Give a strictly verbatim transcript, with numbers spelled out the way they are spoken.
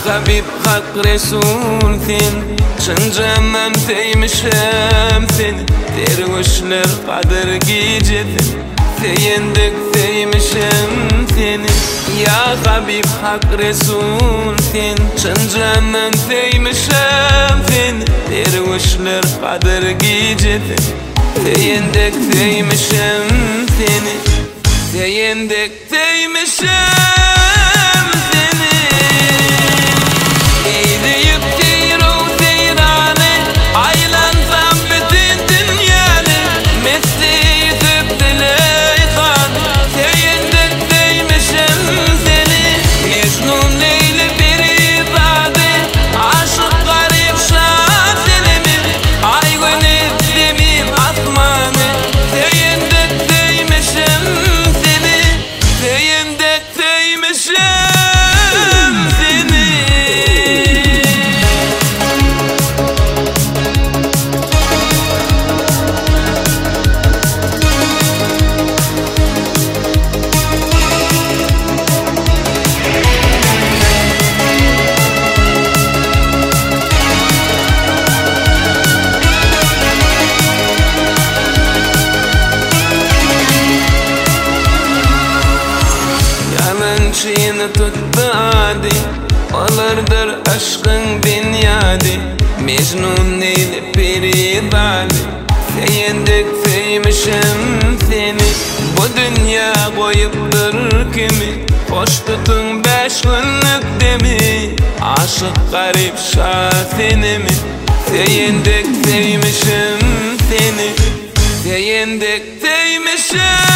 Habib hak Resul sen, çın candan teymişem seni. Dervişler kadir gecesi, seyindik teymişem seni. Ya Habib hak Resul sen, çın candan teymişem seni. Dervişler kadir gecesi, seyindik teymişem seni. Seyindik teymişem seni. Eğilip teyru teyrane, aylansam bütün dünyanı. Mesleği zübdüley kan, seyindik teymişem seni. Mecnun Leyli Pirizade, aşık garip şah senemim. Ay gönül demim asmanı, seyindik teymişem seni. Seyindik teymişem seni. Yalançını tuttu adi, olardır aşkın dünyadi. Mecnun Leyli Pirizade, seyindik seymişem seni. Bu dünya koyuptur kimi, hoş tutun beş günlük demi. Aşık garip şah seni mi, seyindik seymişem seni. Seyindik seymişem